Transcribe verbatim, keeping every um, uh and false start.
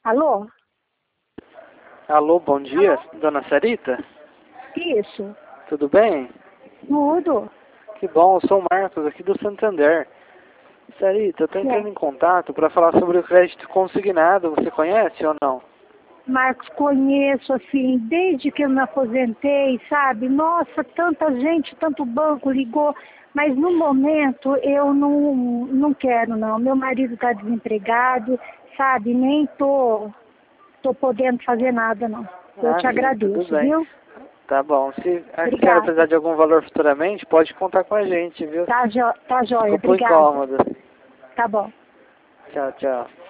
Alô? Alô, bom dia, Alô? dona Sarita? Isso. Tudo bem? Tudo. Que bom, eu sou o Marcos, aqui do Santander. Sarita, eu tô entrando É. em contato para falar sobre o crédito consignado, você conhece ou não? Marcos, conheço, assim, desde que eu me aposentei, sabe? Nossa, tanta gente, tanto banco ligou, mas no momento eu não, não quero, não. Meu marido está desempregado, sabe? Nem tô, tô podendo fazer nada, não. Eu Ah, te sim, tudo agradeço, bem. viu? Tá bom, se a senhora Obrigada. precisar de algum valor futuramente, pode contar com a gente, viu? Tá, jo tá joia, Desculpa o obrigada. incômodo. Tá bom. Tchau, tchau.